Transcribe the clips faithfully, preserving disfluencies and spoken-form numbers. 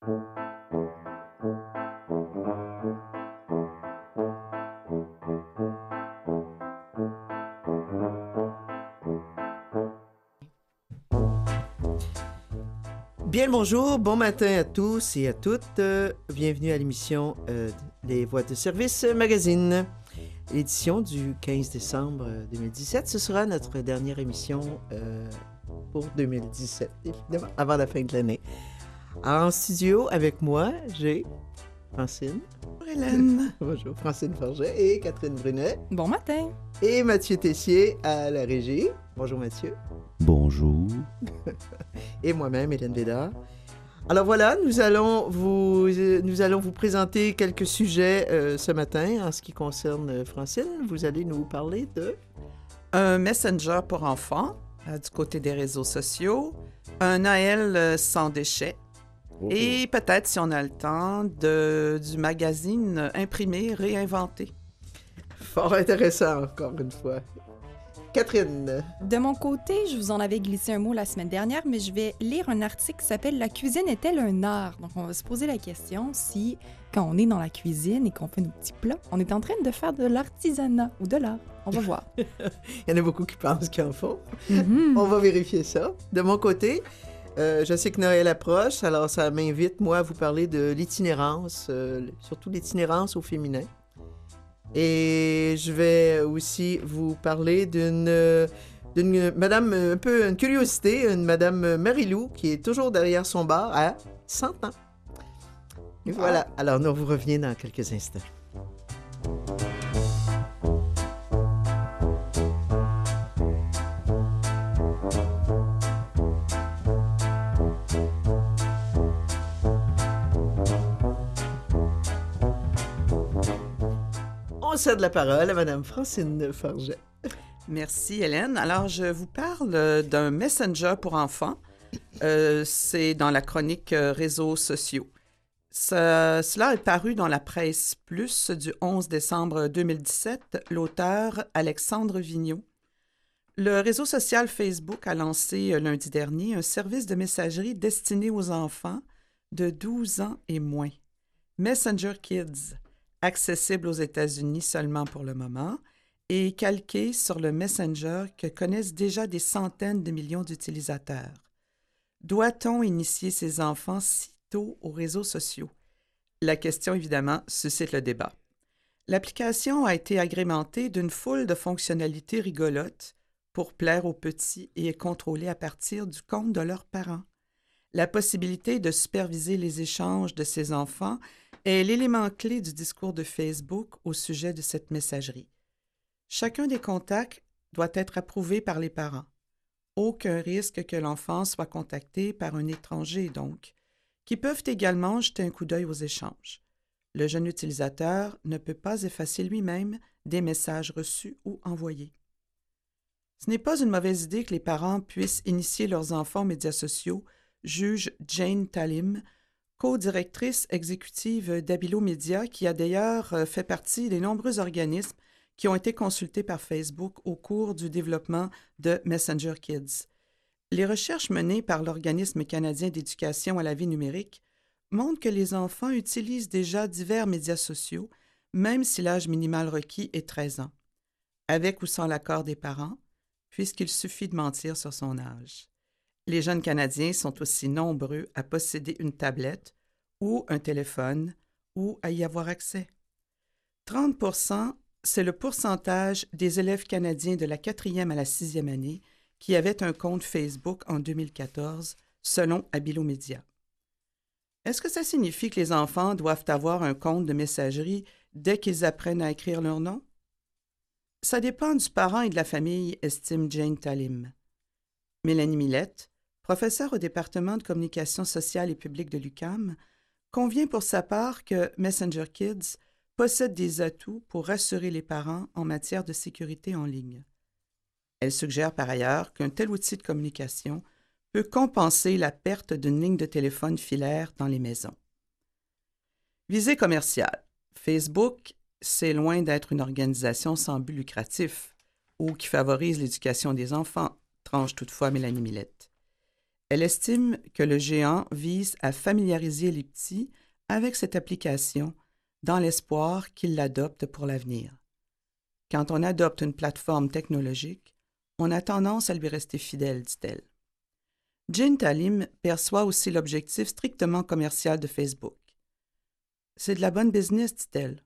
Bien le bonjour, bon matin à tous et à toutes. Euh, bienvenue à l'émission euh, Les Voix de service magazine. L'édition du quinze décembre deux mille dix-sept, ce sera notre dernière émission euh, pour deux mille dix-sept, évidemment, avant la fin de l'année. En studio, avec moi, j'ai Francine. Hélène. Bonjour, Francine Forget et Catherine Brunet. Bon matin. Et Mathieu Tessier à la régie. Bonjour Mathieu. Bonjour. Et moi-même, Hélène Bédard. Alors voilà, nous allons vous, euh, nous allons vous présenter quelques sujets euh, ce matin en ce qui concerne euh, Francine. Vous allez nous parler de... Un Messenger pour enfants euh, du côté des réseaux sociaux, un Noël euh, sans déchets Oh. et peut-être, si on a le temps, de, du magazine imprimé, réinventé. Fort intéressant, encore une fois. Catherine. De mon côté, je vous en avais glissé un mot la semaine dernière, mais je vais lire un article qui s'appelle « La cuisine est-elle un art? » Donc, on va se poser la question si, quand on est dans la cuisine et qu'on fait nos petits plats, on est en train de faire de l'artisanat ou de l'art. On va voir. Il y en a beaucoup qui pensent qu'ils en font. Mm-hmm. On va vérifier ça. De mon côté, euh, je sais que Noël approche, alors ça m'invite, moi, à vous parler de l'itinérance, euh, surtout l'itinérance au féminin. Et je vais aussi vous parler d'une, d'une madame, un peu une curiosité, une madame Marie-Lou qui est toujours derrière son bar à cent ans. Et voilà. Alors, nous vous revenons dans quelques instants. On cède la parole à Mme Francine Forget. Merci, Hélène. Alors, je vous parle d'un Messenger pour enfants. Euh, c'est dans la chronique euh, Réseaux sociaux. Ça, cela est paru dans la Presse Plus du onze décembre deux mille dix-sept, l'auteur Alexandre Vigneault. Le réseau social Facebook a lancé euh, lundi dernier un service de messagerie destiné aux enfants de douze ans et moins. Messenger Kids, accessible aux États-Unis seulement pour le moment, et calqué sur le Messenger que connaissent déjà des centaines de millions d'utilisateurs. Doit-on initier ces enfants si tôt aux réseaux sociaux? La question, évidemment, suscite le débat. L'application a été agrémentée d'une foule de fonctionnalités rigolotes pour plaire aux petits et est contrôlée à partir du compte de leurs parents. La possibilité de superviser les échanges de ces enfants est l'élément clé du discours de Facebook au sujet de cette messagerie. Chacun des contacts doit être approuvé par les parents. Aucun risque que l'enfant soit contacté par un étranger, donc, qui peuvent également jeter un coup d'œil aux échanges. Le jeune utilisateur ne peut pas effacer lui-même des messages reçus ou envoyés. Ce n'est pas une mauvaise idée que les parents puissent initier leurs enfants aux médias sociaux, juge Jane Talim, co-directrice exécutive d'Abilo Media, qui a d'ailleurs fait partie des nombreux organismes qui ont été consultés par Facebook au cours du développement de Messenger Kids. Les recherches menées par l'Organisme canadien d'éducation à la vie numérique montrent que les enfants utilisent déjà divers médias sociaux, même si l'âge minimal requis est treize ans, avec ou sans l'accord des parents, puisqu'il suffit de mentir sur son âge. Les jeunes Canadiens sont aussi nombreux à posséder une tablette ou un téléphone ou à y avoir accès. trente pour cent, c'est le pourcentage des élèves canadiens de la quatrième à la sixième année qui avaient un compte Facebook en deux mille quatorze, selon Abilo Media. Est-ce que ça signifie que les enfants doivent avoir un compte de messagerie dès qu'ils apprennent à écrire leur nom? Ça dépend du parent et de la famille, estime Jane Talim. Mélanie Millette, professeure au département de communication sociale et publique de l'U Q A M, convient pour sa part que Messenger Kids possède des atouts pour rassurer les parents en matière de sécurité en ligne. Elle suggère par ailleurs qu'un tel outil de communication peut compenser la perte d'une ligne de téléphone filaire dans les maisons. Visée commerciale. Facebook, c'est loin d'être une organisation sans but lucratif ou qui favorise l'éducation des enfants, tranche toutefois Mélanie Millette. Elle estime que le géant vise à familiariser les petits avec cette application dans l'espoir qu'ils l'adoptent pour l'avenir. Quand on adopte une plateforme technologique, on a tendance à lui rester fidèle, dit-elle. Jean Talim perçoit aussi l'objectif strictement commercial de Facebook. C'est de la bonne business, dit-elle.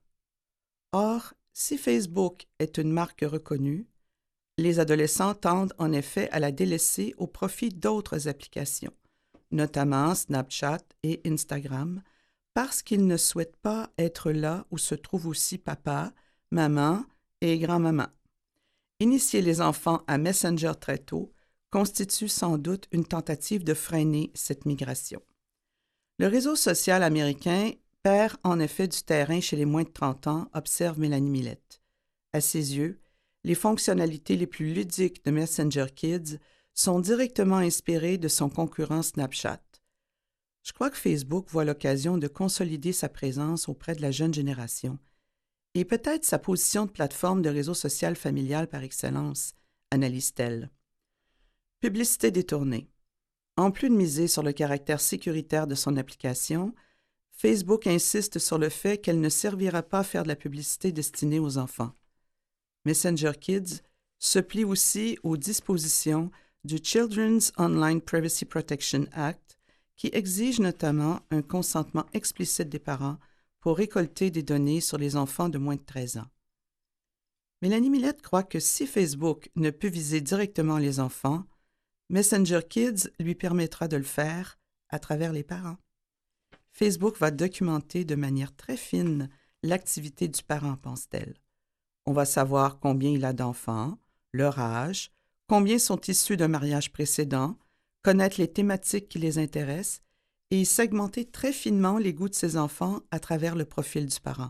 Or, si Facebook est une marque reconnue, les adolescents tendent en effet à la délaisser au profit d'autres applications, notamment Snapchat et Instagram, parce qu'ils ne souhaitent pas être là où se trouvent aussi papa, maman et grand-maman. Initier les enfants à Messenger très tôt constitue sans doute une tentative de freiner cette migration. Le réseau social américain perd en effet du terrain chez les moins de trente ans, observe Mélanie Millette. À ses yeux, les fonctionnalités les plus ludiques de Messenger Kids sont directement inspirées de son concurrent Snapchat. Je crois que Facebook voit l'occasion de consolider sa présence auprès de la jeune génération et peut-être sa position de plateforme de réseau social familial par excellence, analyse-t-elle. Publicité détournée. En plus de miser sur le caractère sécuritaire de son application, Facebook insiste sur le fait qu'elle ne servira pas à faire de la publicité destinée aux enfants. Messenger Kids se plie aussi aux dispositions du Children's Online Privacy Protection Act qui exige notamment un consentement explicite des parents pour récolter des données sur les enfants de moins de treize ans. Mélanie Millette croit que si Facebook ne peut viser directement les enfants, Messenger Kids lui permettra de le faire à travers les parents. Facebook va documenter de manière très fine l'activité du parent, pense-t-elle. On va savoir combien il a d'enfants, leur âge, combien sont issus d'un mariage précédent, connaître les thématiques qui les intéressent et segmenter très finement les goûts de ses enfants à travers le profil du parent.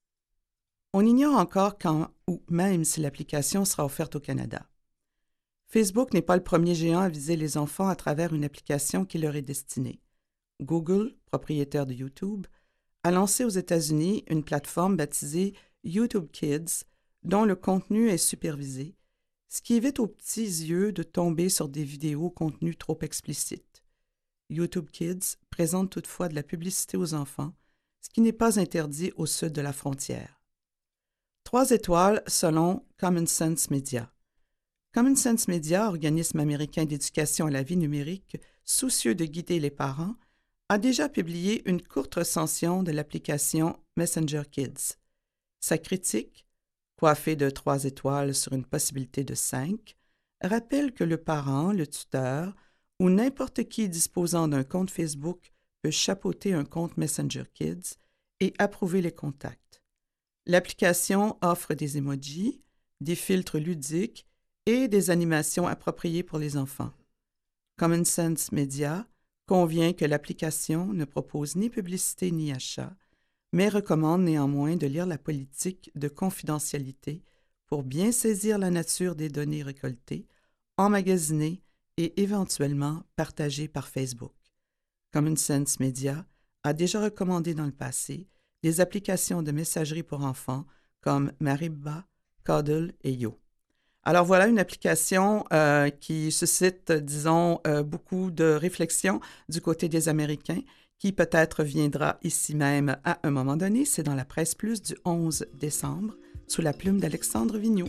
On ignore encore quand ou même si l'application sera offerte au Canada. Facebook n'est pas le premier géant à viser les enfants à travers une application qui leur est destinée. Google, propriétaire de YouTube, a lancé aux États-Unis une plateforme baptisée YouTube Kids, dont le contenu est supervisé, ce qui évite aux petits yeux de tomber sur des vidéos au contenu trop explicite. YouTube Kids présente toutefois de la publicité aux enfants, ce qui n'est pas interdit au sud de la frontière. Trois étoiles selon Common Sense Media. Common Sense Media, organisme américain d'éducation à la vie numérique, soucieux de guider les parents, a déjà publié une courte recension de l'application Messenger Kids. Sa critique, coiffée de trois étoiles sur une possibilité de cinq, rappelle que le parent, le tuteur ou n'importe qui disposant d'un compte Facebook peut chapeauter un compte Messenger Kids et approuver les contacts. L'application offre des emojis, des filtres ludiques et des animations appropriées pour les enfants. Common Sense Media convient que l'application ne propose ni publicité ni achat, mais recommande néanmoins de lire la politique de confidentialité pour bien saisir la nature des données récoltées, emmagasinées et éventuellement partagées par Facebook. Common Sense Media a déjà recommandé dans le passé des applications de messagerie pour enfants comme Mariba, Cuddle et Yo. Alors voilà une application euh, qui suscite, disons, euh, beaucoup de réflexion du côté des Américains, qui peut-être viendra ici même à un moment donné. C'est dans la Presse Plus du onze décembre, sous la plume d'Alexandre Vigneault.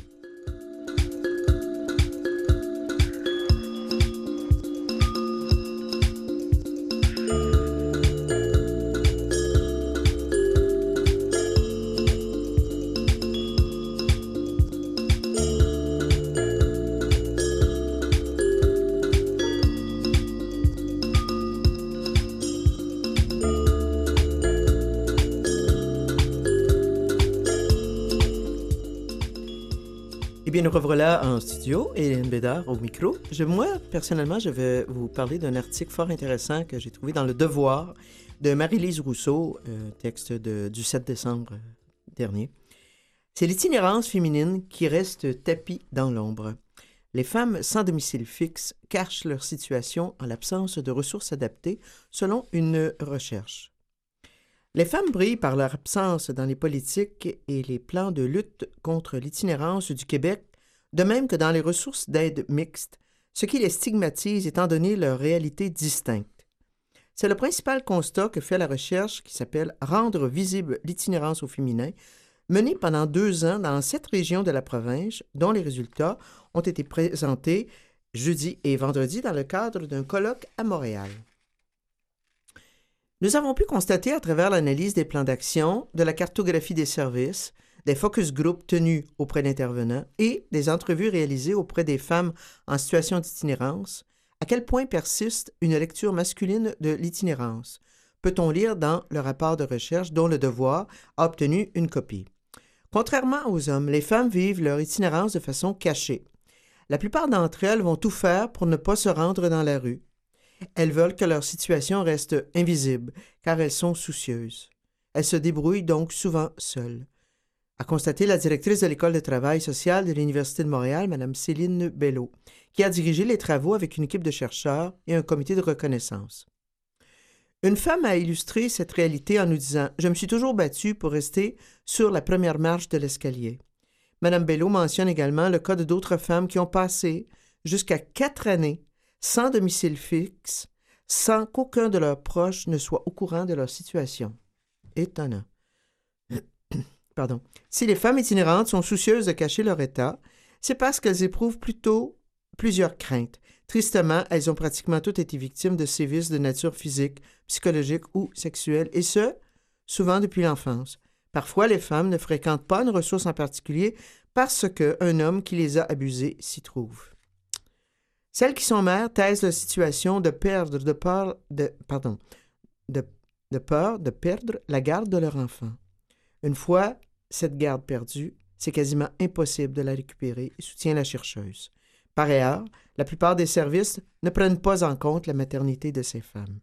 Eh bien, nous revoilà en studio, Hélène Bédard au micro. Je, moi, personnellement, je vais vous parler d'un article fort intéressant que j'ai trouvé dans Le Devoir de Marie-Lise Rousseau, euh, texte de, du sept décembre dernier. C'est l'itinérance féminine qui reste tapie dans l'ombre. Les femmes sans domicile fixe cachent leur situation en l'absence de ressources adaptées, selon une recherche. Les femmes brillent par leur absence dans les politiques et les plans de lutte contre l'itinérance du Québec, de même que dans les ressources d'aide mixtes, ce qui les stigmatise étant donné leur réalité distincte. C'est le principal constat que fait la recherche qui s'appelle « Rendre visible l'itinérance au féminin », menée pendant deux ans dans sept régions de la province, dont les résultats ont été présentés jeudi et vendredi dans le cadre d'un colloque à Montréal. Nous avons pu constater à travers l'analyse des plans d'action, de la cartographie des services, des focus groups tenus auprès d'intervenants et des entrevues réalisées auprès des femmes en situation d'itinérance, à quel point persiste une lecture masculine de l'itinérance. Peut-on lire dans le rapport de recherche dont Le Devoir a obtenu une copie. Contrairement aux hommes, les femmes vivent leur itinérance de façon cachée. La plupart d'entre elles vont tout faire pour ne pas se rendre dans la rue. Elles veulent que leur situation reste invisible, car elles sont soucieuses. Elles se débrouillent donc souvent seules, a constaté la directrice de l'École de travail social de l'Université de Montréal, Mme Céline Bello, qui a dirigé les travaux avec une équipe de chercheurs et un comité de reconnaissance. Une femme a illustré cette réalité en nous disant « Je me suis toujours battue pour rester sur la première marche de l'escalier ». Mme Bello mentionne également le cas de d'autres femmes qui ont passé jusqu'à quatre années sans domicile fixe, sans qu'aucun de leurs proches ne soit au courant de leur situation. Étonnant. Pardon. Si les femmes itinérantes sont soucieuses de cacher leur état, c'est parce qu'elles éprouvent plutôt plusieurs craintes. Tristement, elles ont pratiquement toutes été victimes de sévices de nature physique, psychologique ou sexuelle, et ce, souvent depuis l'enfance. Parfois, les femmes ne fréquentent pas une ressource en particulier parce qu'un homme qui les a abusées s'y trouve. Celles qui sont mères taisent leur situation de perdre, de peur de, pardon, de, de peur de perdre la garde de leur enfant. Une fois cette garde perdue, c'est quasiment impossible de la récupérer, soutient la chercheuse. Par ailleurs, la plupart des services ne prennent pas en compte la maternité de ces femmes.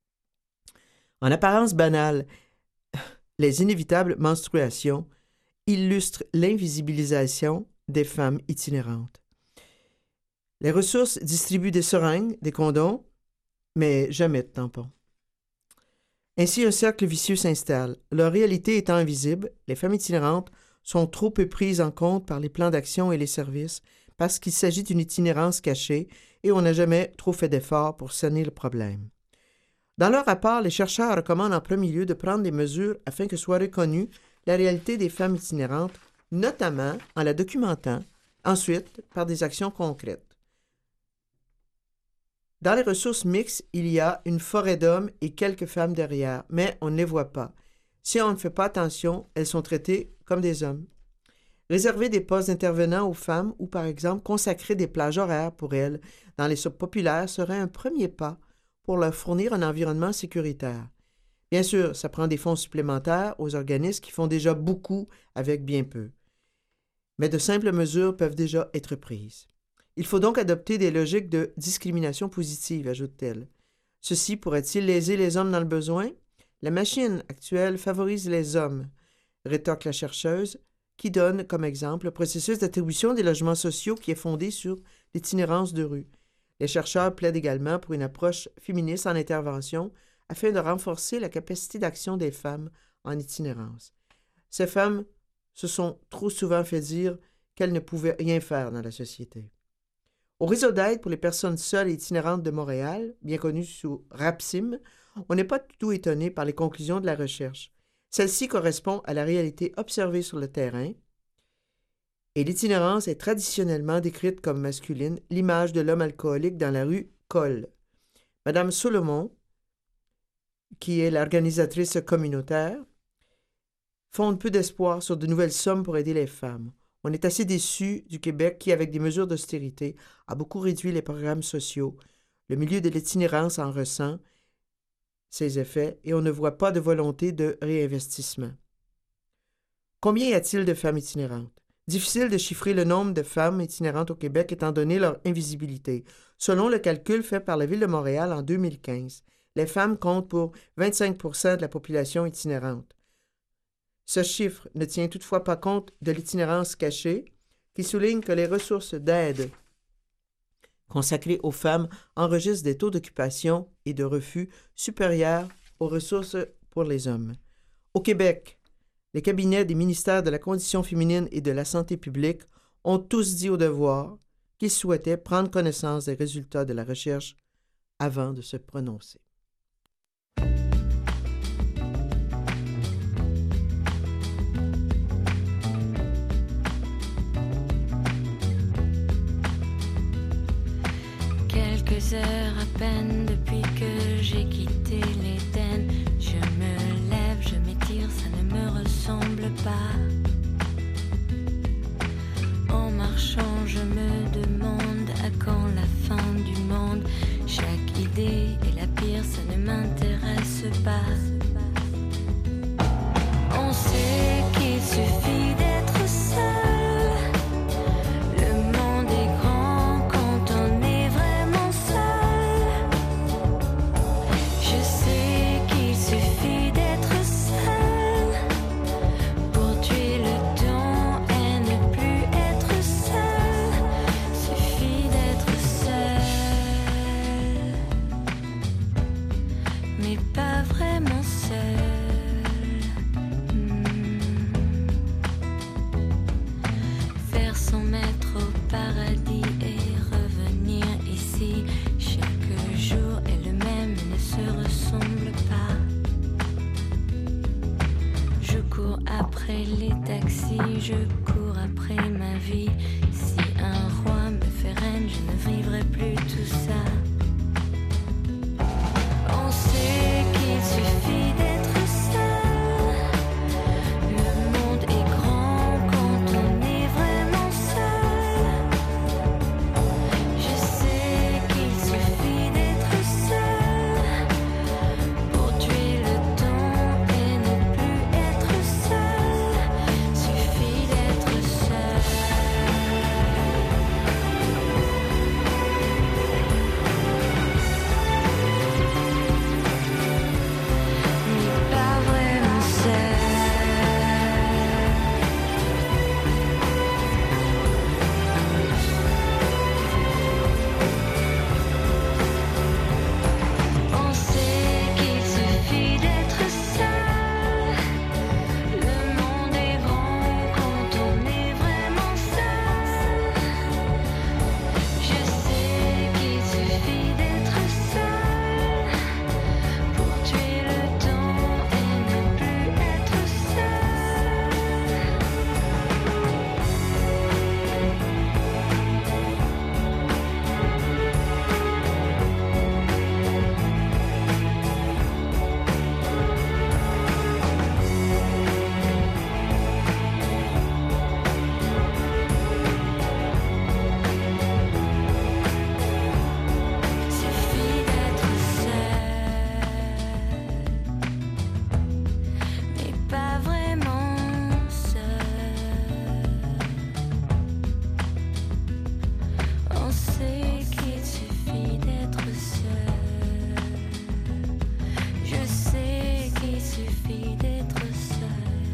En apparence banale, les inévitables menstruations illustrent l'invisibilisation des femmes itinérantes. Les ressources distribuent des seringues, des condoms, mais jamais de tampons. Ainsi, un cercle vicieux s'installe. Leur réalité étant invisible, les femmes itinérantes sont trop peu prises en compte par les plans d'action et les services parce qu'il s'agit d'une itinérance cachée et on n'a jamais trop fait d'efforts pour sonner le problème. Dans leur rapport, les chercheurs recommandent en premier lieu de prendre des mesures afin que soit reconnue la réalité des femmes itinérantes, notamment en la documentant, ensuite par des actions concrètes. Dans les ressources mixtes, il y a une forêt d'hommes et quelques femmes derrière, mais on ne les voit pas. Si on ne fait pas attention, elles sont traitées comme des hommes. Réserver des postes d'intervenants aux femmes ou, par exemple, consacrer des plages horaires pour elles dans les subpopulaires serait un premier pas pour leur fournir un environnement sécuritaire. Bien sûr, ça prend des fonds supplémentaires aux organismes qui font déjà beaucoup avec bien peu. Mais de simples mesures peuvent déjà être prises. Il faut donc adopter des logiques de discrimination positive, ajoute-t-elle. Ceci pourrait-il léser les hommes dans le besoin? La machine actuelle favorise les hommes, rétorque la chercheuse, qui donne comme exemple le processus d'attribution des logements sociaux qui est fondé sur l'itinérance de rue. Les chercheurs plaident également pour une approche féministe en intervention afin de renforcer la capacité d'action des femmes en itinérance. Ces femmes se sont trop souvent fait dire qu'elles ne pouvaient rien faire dans la société. Au réseau d'aide pour les personnes seules et itinérantes de Montréal, bien connu sous RAPSIM, on n'est pas du tout étonné par les conclusions de la recherche. Celle-ci correspond à la réalité observée sur le terrain et l'itinérance est traditionnellement décrite comme masculine, l'image de l'homme alcoolique dans la rue colle. Madame Solomon, qui est l'organisatrice communautaire, fonde peu d'espoir sur de nouvelles sommes pour aider les femmes. On est assez déçu du Québec qui, avec des mesures d'austérité, a beaucoup réduit les programmes sociaux. Le milieu de l'itinérance en ressent ses effets et on ne voit pas de volonté de réinvestissement. Combien y a-t-il de femmes itinérantes? Difficile de chiffrer le nombre de femmes itinérantes au Québec étant donné leur invisibilité. Selon le calcul fait par la Ville de Montréal en deux mille quinze, les femmes comptent pour vingt-cinq pour cent de la population itinérante. Ce chiffre ne tient toutefois pas compte de l'itinérance cachée, qui souligne que les ressources d'aide consacrées aux femmes enregistrent des taux d'occupation et de refus supérieurs aux ressources pour les hommes. Au Québec, les cabinets des ministères de la Condition féminine et de la Santé publique ont tous dit au devoir qu'il souhaitait prendre connaissance des résultats de la recherche avant de se prononcer. Quelques heures à peine depuis que j'ai quitté l'Éden. Je me lève, je m'étire, ça ne me ressemble pas. En marchant, je me demande à quand la fin du monde. Chaque idée est la pire, ça ne m'intéresse pas. On sait qu'il suffit d'être seul. Le monde est grand quand on est vraiment seul. Je sais qu'il suffit d'être seul pour tuer le temps et ne plus être seul. Suffit d'être seul, mais pas vraiment seul. Faire son maître au paradis et revenir ici. Chaque jour est le même et ne se ressemble pas. Je cours après les taxis, je cours après ma vie. Si un roi me fait reine, je ne vivrai plus tout ça. On sait qu'il suffit d'être seul. Le monde est grand quand on est vraiment seul. Je sais qu'il suffit d'être seul pour tuer le temps et ne plus être seul. Suffit d'être seul. Mais pas vraiment seul. On sait qu'il suffit d'être seul. Le monde est grand quand on est vraiment seul. Je sais qu'il suffit d'être seul pour tuer le temps et ne plus être seul. Suffit d'être seul, mais pas vraiment seul. On sait qu'il suffit d'être seul. Je sais qu'il suffit d'être seul.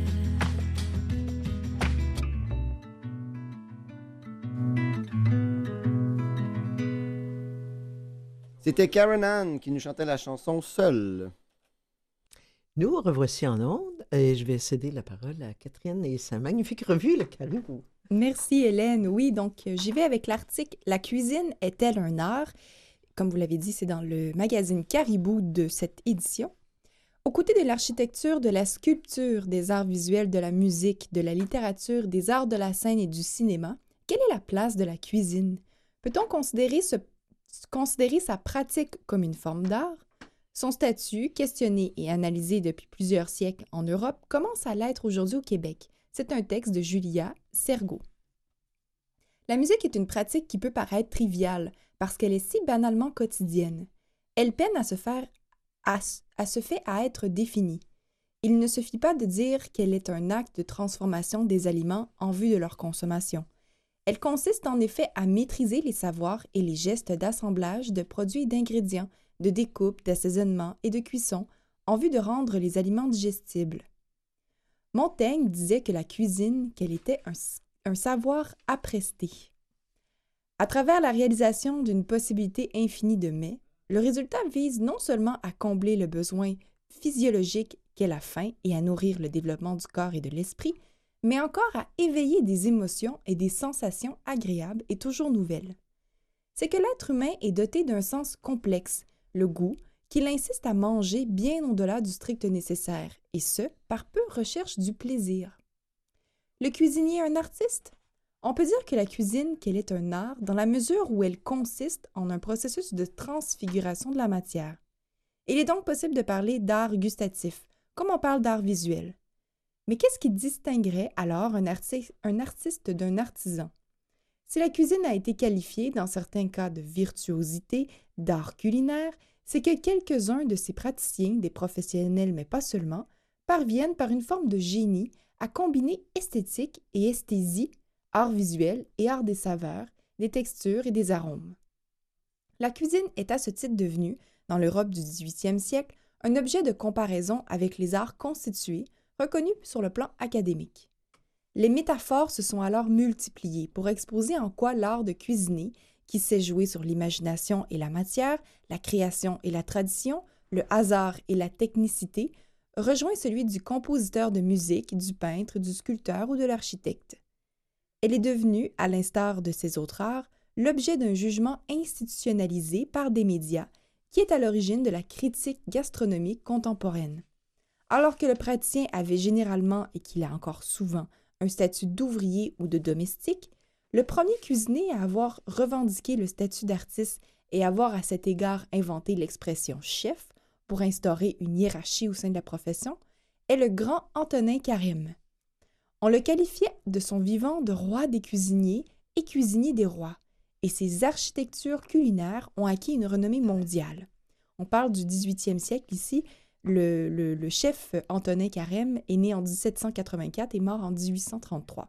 C'était Karen Ann qui nous chantait la chanson Seul. Nous revoici en ondes et je vais céder la parole à Catherine et sa magnifique revue, Le Caribou. Merci Hélène. Oui, donc euh, j'y vais avec l'article « La cuisine est-elle un art ?» Comme vous l'avez dit, c'est dans le magazine Caribou de cette édition. Aux côtés de l'architecture, de la sculpture, des arts visuels, de la musique, de la littérature, des arts de la scène et du cinéma, quelle est la place de la cuisine? Peut-on considérer, ce, considérer sa pratique comme une forme d'art? Son statut, questionné et analysé depuis plusieurs siècles en Europe, commence à l'être aujourd'hui au Québec. C'est un texte de Julia Sergault. La musique est une pratique qui peut paraître triviale parce qu'elle est si banalement quotidienne. Elle peine à se faire à, à se fait à être définie. Il ne suffit pas de dire qu'elle est un acte de transformation des aliments en vue de leur consommation. Elle consiste en effet à maîtriser les savoirs et les gestes d'assemblage de produits et d'ingrédients, de découpe, d'assaisonnement et de cuisson en vue de rendre les aliments digestibles. Montaigne disait que la cuisine, qu'elle était un, un savoir appresté. À travers la réalisation d'une possibilité infinie de mets, le résultat vise non seulement à combler le besoin physiologique qu'est la faim et à nourrir le développement du corps et de l'esprit, mais encore à éveiller des émotions et des sensations agréables et toujours nouvelles. C'est que l'être humain est doté d'un sens complexe, le goût, qu'il insiste à manger bien au-delà du strict nécessaire, et ce, par peu recherche du plaisir. Le cuisinier est un artiste? On peut dire que la cuisine qu'elle est un art dans la mesure où elle consiste en un processus de transfiguration de la matière. Il est donc possible de parler d'art gustatif, comme on parle d'art visuel. Mais qu'est-ce qui distinguerait alors un, arti- un artiste d'un artisan? Si la cuisine a été qualifiée dans certains cas de virtuosité, d'art culinaire, c'est que quelques-uns de ces praticiens, des professionnels mais pas seulement, parviennent par une forme de génie à combiner esthétique et esthésie, art visuel et art des saveurs, des textures et des arômes. La cuisine est à ce titre devenue, dans l'Europe du dix-huitième siècle, un objet de comparaison avec les arts constitués, reconnus sur le plan académique. Les métaphores se sont alors multipliées pour exposer en quoi l'art de cuisiner, qui sait jouer sur l'imagination et la matière, la création et la tradition, le hasard et la technicité, rejoint celui du compositeur de musique, du peintre, du sculpteur ou de l'architecte. Elle est devenue, à l'instar de ces autres arts, l'objet d'un jugement institutionnalisé par des médias qui est à l'origine de la critique gastronomique contemporaine. Alors que le praticien avait généralement, et qu'il a encore souvent, un statut d'ouvrier ou de domestique, le premier cuisinier à avoir revendiqué le statut d'artiste et avoir à cet égard inventé l'expression « chef » pour instaurer une hiérarchie au sein de la profession, est le grand Antonin Carême. On le qualifiait de son vivant de roi des cuisiniers et cuisinier des rois, et ses architectures culinaires ont acquis une renommée mondiale. On parle du dix-huitième siècle ici. Le, le, le chef Antonin Carême est né en dix-sept cent quatre-vingt-quatre et mort en dix-huit cent trente-trois.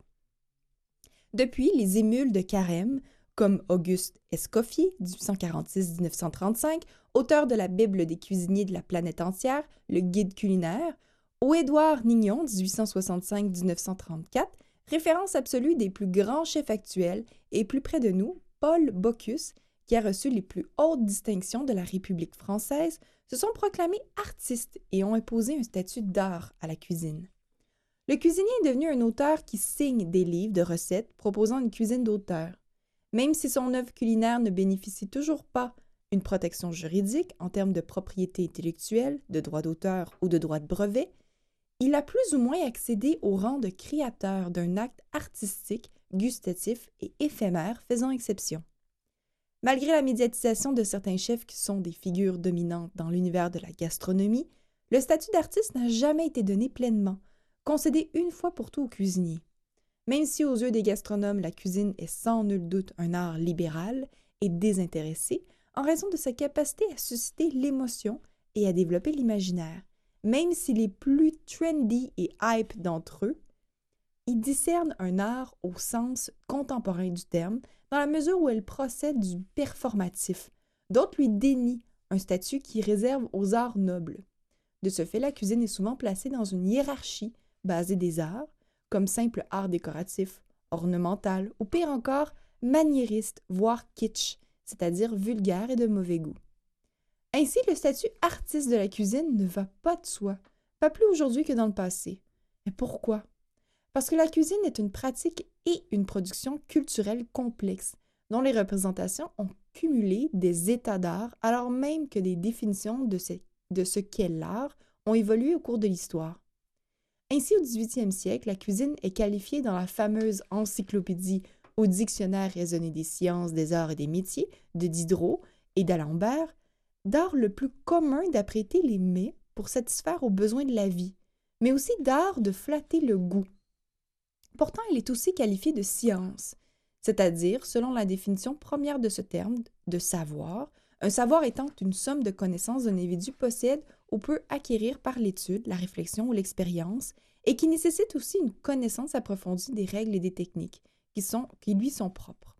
Depuis, les émules de Carême, comme Auguste Escoffier, dix-huit cent quarante-six à dix-neuf cent trente-cinq, auteur de la Bible des cuisiniers de la planète entière, le Guide culinaire, ou Édouard Nignon, dix-huit cent soixante-cinq à dix-neuf cent trente-quatre, référence absolue des plus grands chefs actuels, et plus près de nous, Paul Bocuse, qui a reçu les plus hautes distinctions de la République française, se sont proclamés artistes et ont imposé un statut d'art à la cuisine. Le cuisinier est devenu un auteur qui signe des livres de recettes proposant une cuisine d'auteur. Même si son œuvre culinaire ne bénéficie toujours pas une protection juridique en termes de propriété intellectuelle, de droit d'auteur ou de droit de brevet, il a plus ou moins accédé au rang de créateur d'un acte artistique, gustatif et éphémère faisant exception. Malgré la médiatisation de certains chefs qui sont des figures dominantes dans l'univers de la gastronomie, le statut d'artiste n'a jamais été donné pleinement, concédé une fois pour tout aux cuisiniers. Même si aux yeux des gastronomes, la cuisine est sans nul doute un art libéral et désintéressé en raison de sa capacité à susciter l'émotion et à développer l'imaginaire, même si les plus trendy et hype d'entre eux, ils discernent un art au sens contemporain du terme, dans la mesure où elle procède du performatif. D'autres lui dénient un statut qui réserve aux arts nobles. De ce fait, la cuisine est souvent placée dans une hiérarchie basée des arts, comme simple art décoratif, ornemental, ou pire encore, maniériste, voire kitsch, c'est-à-dire vulgaire et de mauvais goût. Ainsi, le statut artiste de la cuisine ne va pas de soi, pas plus aujourd'hui que dans le passé. Mais pourquoi? Parce que la cuisine est une pratique et une production culturelle complexe, dont les représentations ont cumulé des états d'art, alors même que des définitions de ce, de ce qu'est l'art ont évolué au cours de l'histoire. Ainsi, au dix-huitième siècle, la cuisine est qualifiée dans la fameuse encyclopédie au dictionnaire raisonné des sciences, des arts et des métiers de Diderot et d'Alembert, d'art le plus commun d'apprêter les mets pour satisfaire aux besoins de la vie, mais aussi d'art de flatter le goût. Pourtant, elle est aussi qualifiée de science, c'est-à-dire, selon la définition première de ce terme, de savoir, un savoir étant une somme de connaissances d'un individu possède ou peut acquérir par l'étude, la réflexion ou l'expérience, et qui nécessite aussi une connaissance approfondie des règles et des techniques qui, sont, qui lui sont propres.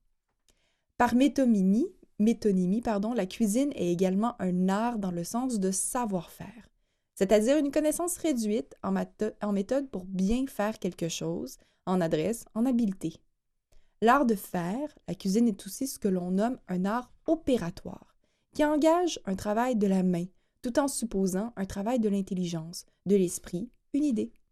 Par métonymie, métonymie pardon, la cuisine est également un art dans le sens de savoir-faire, c'est-à-dire une connaissance réduite en, mato- en méthode pour bien faire quelque chose, en adresse, en habileté. L'art de faire, la cuisine est aussi ce que l'on nomme un art opératoire, qui engage un travail de la main, tout en supposant un travail de l'intelligence, de l'esprit, une idée.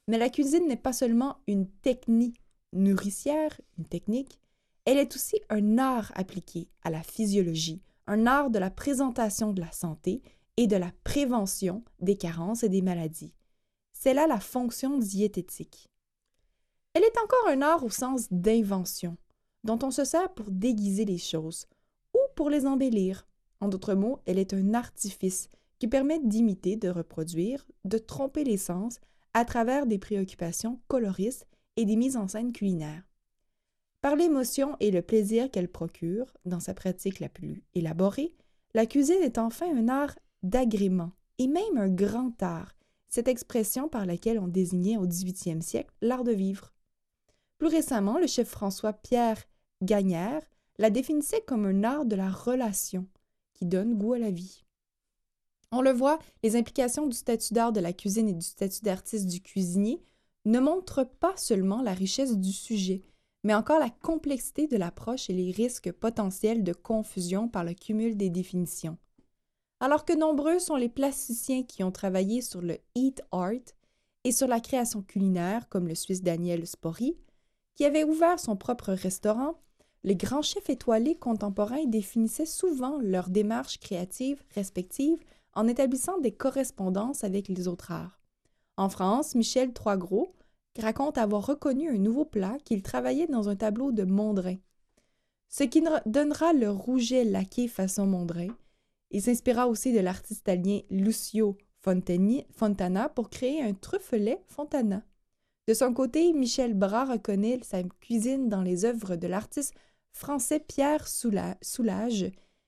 Mais la cuisine n'est pas seulement une technique nourricière, une technique, elle est aussi un art appliqué à la physiologie, un art de la présentation de la santé et de la prévention des carences et des maladies. C'est là la fonction diététique. Elle est encore un art au sens d'invention, dont on se sert pour déguiser les choses ou pour les embellir. En d'autres mots, elle est un artifice qui permet d'imiter, de reproduire, de tromper les sens à travers des préoccupations coloristes et des mises en scène culinaires. Par l'émotion et le plaisir qu'elle procure, dans sa pratique la plus élaborée, la cuisine est enfin un art d'agrément et même un grand art, cette expression par laquelle on désignait au dix-huitième siècle l'art de vivre. Plus récemment, le chef François-Pierre Gagnère la définissait comme un art de la relation qui donne goût à la vie. On le voit, les implications du statut d'art de la cuisine et du statut d'artiste du cuisinier ne montrent pas seulement la richesse du sujet, mais encore la complexité de l'approche et les risques potentiels de confusion par le cumul des définitions. Alors que nombreux sont les plasticiens qui ont travaillé sur le eat art et sur la création culinaire, comme le Suisse Daniel Spory, qui avait ouvert son propre restaurant, les grands chefs étoilés contemporains définissaient souvent leur démarche créative respective en établissant des correspondances avec les autres arts. En France, Michel Troisgros raconte avoir reconnu un nouveau plat qu'il travaillait dans un tableau de Mondrin. Ce qui donnera le rouget laqué façon Mondrin. Il s'inspira aussi de l'artiste italien Lucio Fontani- Fontana pour créer un truffelet Fontana. De son côté, Michel Bras reconnaît sa cuisine dans les œuvres de l'artiste français Pierre Soula- Soulages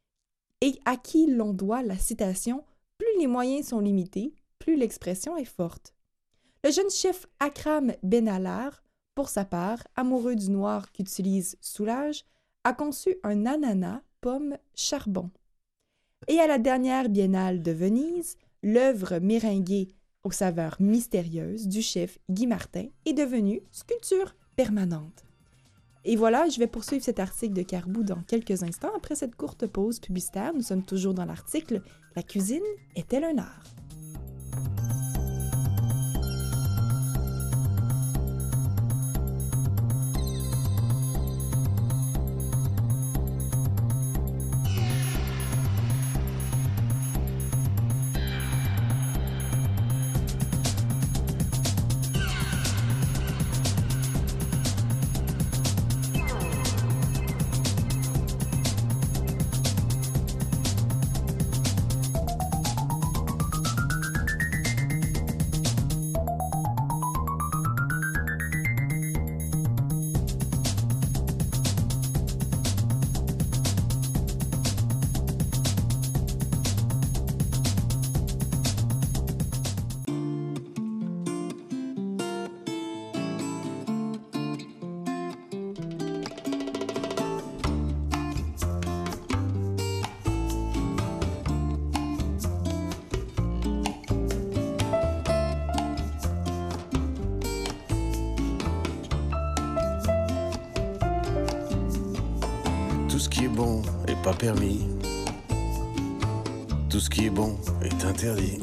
et à qui l'on doit la citation « Plus les moyens sont limités, plus l'expression est forte ». Le jeune chef Akram Benalar, pour sa part, amoureux du noir qu'utilise Soulages, a conçu un ananas pomme charbon. Et à la dernière biennale de Venise, l'œuvre meringuée aux saveurs mystérieuses du chef Guy Martin est devenue sculpture permanente. Et voilà, je vais poursuivre cet article de Caribou dans quelques instants. Après cette courte pause publicitaire, nous sommes toujours dans l'article « La cuisine est-elle un art ?» Tout ce qui est bon est pas permis. Tout ce qui est bon est interdit.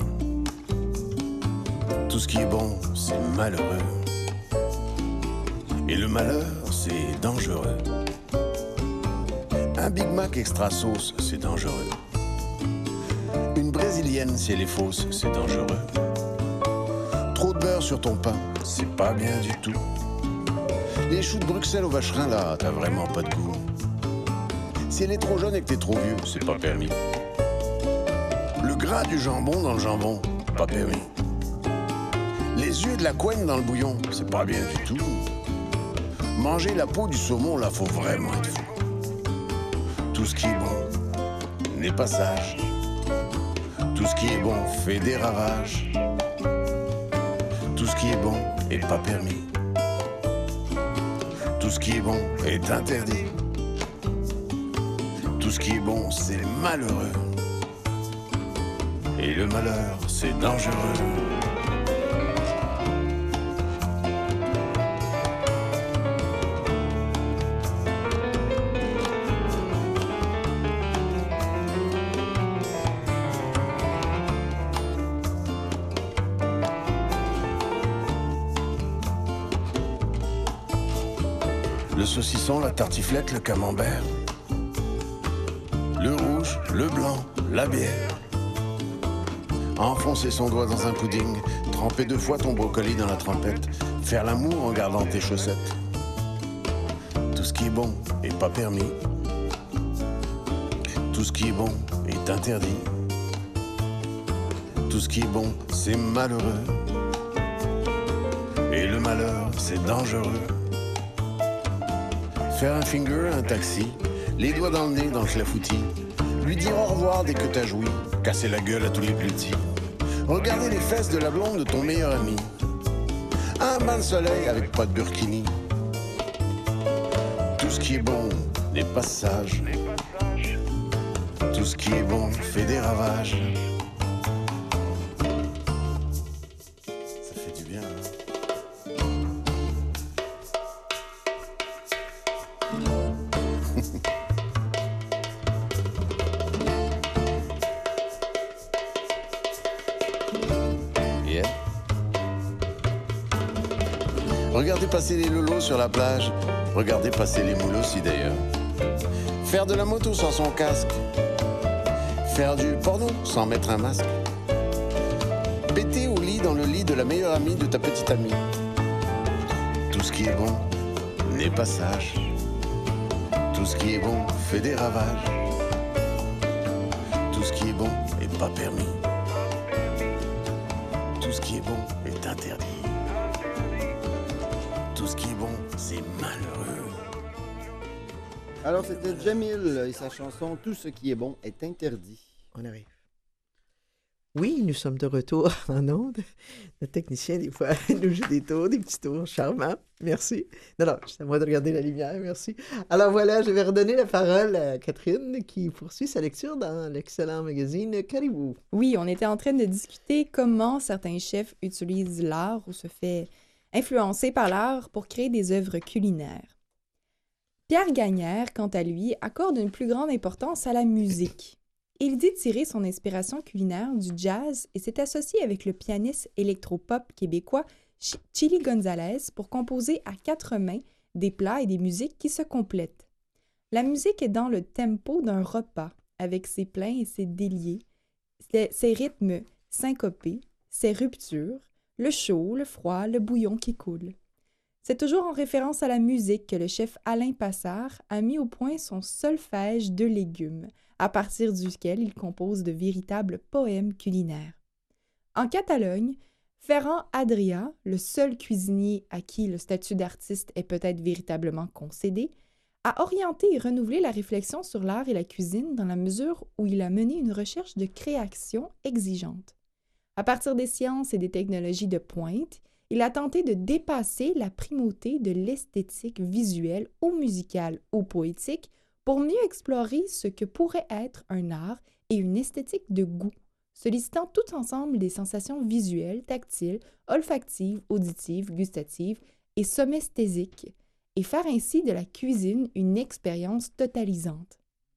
Tout ce qui est bon, c'est malheureux. Et le malheur, c'est dangereux. Un Big Mac extra sauce, c'est dangereux. Une brésilienne, si elle est fausse, c'est dangereux. Trop de beurre sur ton pain, c'est pas bien du tout. Les choux de Bruxelles au vacherin, là, t'as vraiment pas de goût. Si elle est trop jeune et que t'es trop vieux, c'est pas permis. Le gras du jambon dans le jambon, pas permis. Les yeux de la couenne dans le bouillon, c'est pas bien du tout. Manger la peau du saumon, là, faut vraiment être fou. Tout ce qui est bon n'est pas sage. Tout ce qui est bon fait des ravages. Tout ce qui est bon est pas permis. Tout ce qui est bon est interdit. Tout ce qui est bon, c'est malheureux. Et le malheur, c'est dangereux. le saucisson, la tartiflette, le camembert, le rouge, le blanc, la bière. Enfoncer son doigt dans un pudding, tremper deux fois ton brocoli dans la trempette, faire l'amour en gardant tes chaussettes. Tout ce qui est bon est pas permis. Tout ce qui est bon est interdit. Tout ce qui est bon, c'est malheureux. Et le malheur, c'est dangereux. Faire un finger à un taxi, les doigts dans le nez, dans le clafoutis. Lui dire au revoir dès que t'as joui, casser la gueule à tous les plus petits. Regarder les fesses de la blonde de ton meilleur ami. Un bain de soleil avec pas de burkini. Tout ce qui est bon n'est pas sage. Tout ce qui est bon fait des ravages. Ça fait du bien, hein? Yeah. Regardez passer les lolos sur la plage. Regardez passer les moules aussi d'ailleurs. Faire de la moto sans son casque. Faire du porno sans mettre un masque. Péter au lit dans le lit de la meilleure amie de ta petite amie. Tout ce qui est bon n'est pas sage. Tout ce qui est bon fait des ravages. Tout ce qui est bon est pas permis. Tout ce qui est bon est interdit. Tout ce qui est bon, c'est malheureux. Alors, c'était Jamil et sa chanson « Tout ce qui est bon est interdit ». On arrive. Oui, nous sommes de retour en ondes. Notre technicien, des fois, nous joue des tours, des petits tours charmants. Merci. Non, non, c'est à moi de regarder la lumière, merci. Alors voilà, je vais redonner la parole à Catherine qui poursuit sa lecture dans l'excellent magazine Caribou. Oui, on était en train de discuter comment certains chefs utilisent l'art ou se fait influencer par l'art pour créer des œuvres culinaires. Pierre Gagnaire, quant à lui, accorde une plus grande importance à la musique. Il dit tirer son inspiration culinaire du jazz et s'est associé avec le pianiste électropop québécois Ch- Chili Gonzalez pour composer à quatre mains des plats et des musiques qui se complètent. La musique est dans le tempo d'un repas, avec ses pleins et ses déliés, ses, ses rythmes syncopés, ses ruptures, le chaud, le froid, le bouillon qui coule. C'est toujours en référence à la musique que le chef Alain Passard a mis au point son solfège de légumes, à partir duquel il compose de véritables poèmes culinaires. En Catalogne, Ferran Adrià, le seul cuisinier à qui le statut d'artiste est peut-être véritablement concédé, a orienté et renouvelé la réflexion sur l'art et la cuisine dans la mesure où il a mené une recherche de création exigeante. À partir des sciences et des technologies de pointe, il a tenté de dépasser la primauté de l'esthétique visuelle ou musicale ou poétique pour mieux explorer ce que pourrait être un art et une esthétique de goût, sollicitant tout ensemble des sensations visuelles, tactiles, olfactives, auditives, gustatives et somesthésiques, et faire ainsi de la cuisine une expérience totalisante.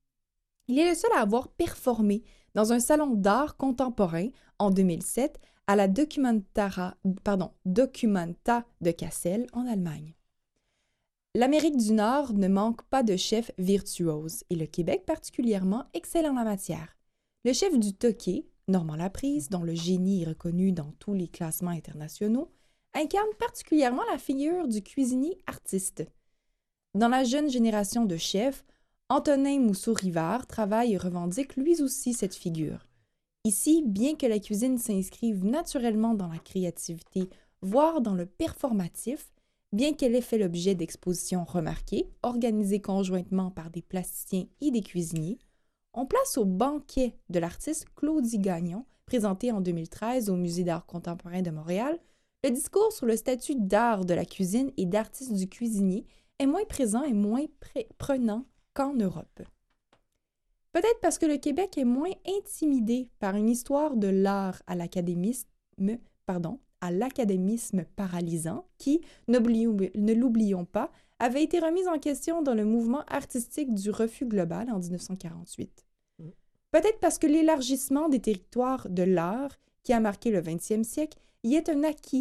Il est le seul à avoir performé dans un salon d'art contemporain en deux mille sept à la Documenta, pardon, Documenta de Kassel en Allemagne. L'Amérique du Nord ne manque pas de chefs virtuoses et le Québec particulièrement excelle en la matière. Le chef du Toqué, Normand Laprise, dont le génie est reconnu dans tous les classements internationaux, incarne particulièrement la figure du cuisinier artiste. Dans la jeune génération de chefs, Antonin Mousseau-Rivard travaille et revendique lui aussi cette figure. Ici, bien que la cuisine s'inscrive naturellement dans la créativité, voire dans le performatif, bien qu'elle ait fait l'objet d'expositions remarquées, organisées conjointement par des plasticiens et des cuisiniers, on place au banquet de l'artiste Claudie Gagnon, présenté en deux mille treize au Musée d'art contemporain de Montréal, le discours sur le statut d'art de la cuisine et d'artiste du cuisinier est moins présent et moins pré- prenant qu'en Europe. Peut-être parce que le Québec est moins intimidé par une histoire de l'art à l'académisme, pardon, à l'académisme paralysant qui, n'oublions, ne l'oublions pas, avait été remise en question dans le mouvement artistique du refus global en dix-neuf cent quarante-huit. Mmh. Peut-être parce que l'élargissement des territoires de l'art qui a marqué le vingtième siècle y est un acquis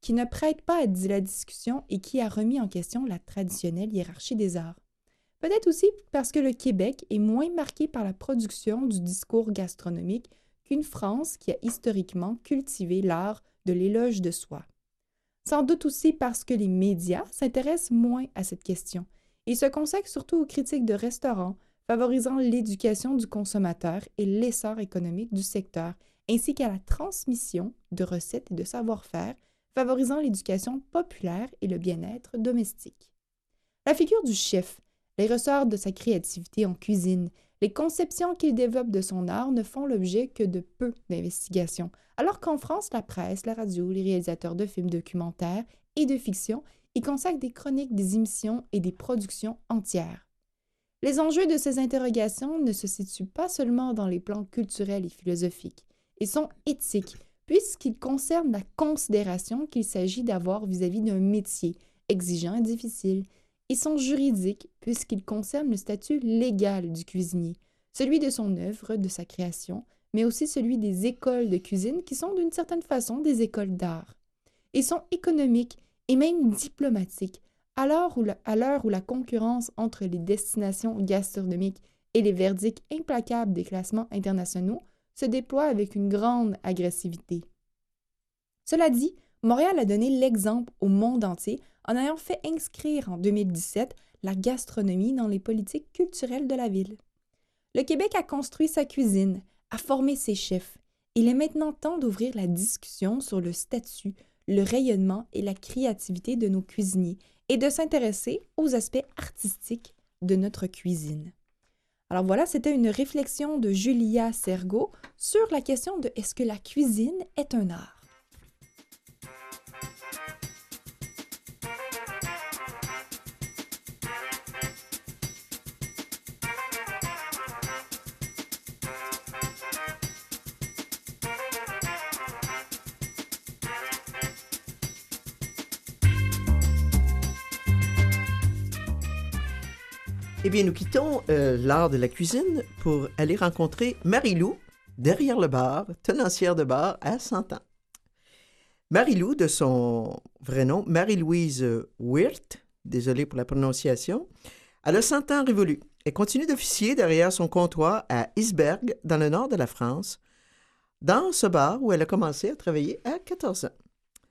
qui ne prête pas à la discussion et qui a remis en question la traditionnelle hiérarchie des arts. Peut-être aussi parce que le Québec est moins marqué par la production du discours gastronomique qu'une France qui a historiquement cultivé l'art de l'éloge de soi. Sans doute aussi parce que les médias s'intéressent moins à cette question et se consacrent surtout aux critiques de restaurants, favorisant l'éducation du consommateur et l'essor économique du secteur, ainsi qu'à la transmission de recettes et de savoir-faire, favorisant l'éducation populaire et le bien-être domestique. La figure du chef, les ressorts de sa créativité en cuisine, les conceptions qu'il développe de son art ne font l'objet que de peu d'investigations, alors qu'en France, la presse, la radio, les réalisateurs de films documentaires et de fiction y consacrent des chroniques, des émissions et des productions entières. Les enjeux de ces interrogations ne se situent pas seulement dans les plans culturels et philosophiques, ils sont éthiques, puisqu'ils concernent la considération qu'il s'agit d'avoir vis-à-vis d'un métier exigeant et difficile. Ils sont juridiques, puisqu'ils concernent le statut légal du cuisinier, celui de son œuvre, de sa création, mais aussi celui des écoles de cuisine qui sont d'une certaine façon des écoles d'art. Ils sont économiques et même diplomatiques, à l'heure où la, à l'heure où la concurrence entre les destinations gastronomiques et les verdicts implacables des classements internationaux se déploie avec une grande agressivité. Cela dit, Montréal a donné l'exemple au monde entier en ayant fait inscrire en deux mille dix-sept la gastronomie dans les politiques culturelles de la ville. Le Québec a construit sa cuisine, a formé ses chefs. Il est maintenant temps d'ouvrir la discussion sur le statut, le rayonnement et la créativité de nos cuisiniers et de s'intéresser aux aspects artistiques de notre cuisine. Alors voilà, c'était une réflexion de Julia Sergault sur la question de est-ce que la cuisine est un art? Eh bien, nous quittons euh, l'art de la cuisine pour aller rencontrer Marie-Lou, derrière le bar, tenancière de bar à cent ans. Marie-Lou, de son vrai nom, Marie-Louise Wirth, désolé pour la prononciation, elle a cent ans révolus. Elle continue d'officier derrière son comptoir à Isbergues, dans le nord de la France, dans ce bar où elle a commencé à travailler à quatorze ans.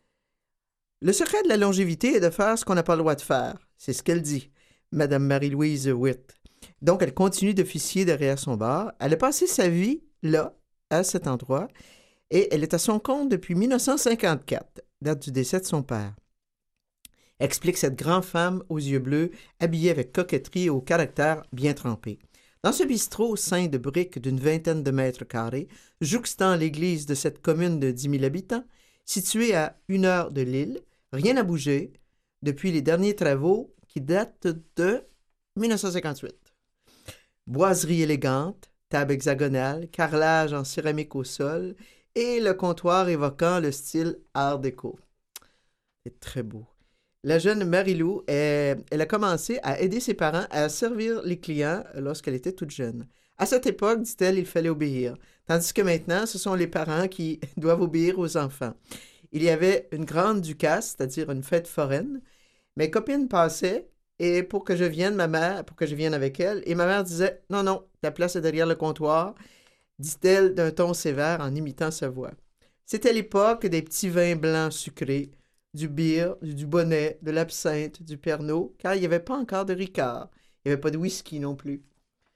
Le secret de la longévité est de faire ce qu'on n'a pas le droit de faire. C'est ce qu'elle dit. Madame Marie-Louise Wirth. Donc, elle continue d'officier derrière son bar. Elle a passé sa vie là, à cet endroit, et elle est à son compte depuis dix-neuf cent cinquante-quatre, date du décès de son père. Explique cette grande femme aux yeux bleus, habillée avec coquetterie et au caractère bien trempé. Dans ce bistrot ceint de briques d'une vingtaine de mètres carrés, jouxtant l'église de cette commune de dix mille habitants, située à une heure de Lille, rien n'a bougé depuis les derniers travaux qui date de dix-neuf cent cinquante-huit. Boiserie élégante, table hexagonale, carrelage en céramique au sol et le comptoir évoquant le style art déco. C'est très beau. La jeune Marie-Lou, elle, elle a commencé à aider ses parents à servir les clients lorsqu'elle était toute jeune. À cette époque, dit-elle, il fallait obéir, tandis que maintenant, ce sont les parents qui doivent obéir aux enfants. Il y avait une grande ducasse, c'est-à-dire une fête foraine. Mes copines passaient et pour que je vienne, ma mère, pour que je vienne avec elle, et ma mère disait « Non, non, ta place est derrière le comptoir », dit-elle d'un ton sévère en imitant sa voix. C'était l'époque des petits vins blancs sucrés, du bière, du bonnet, de l'absinthe, du pernod, car il n'y avait pas encore de ricard. Il n'y avait pas de whisky non plus.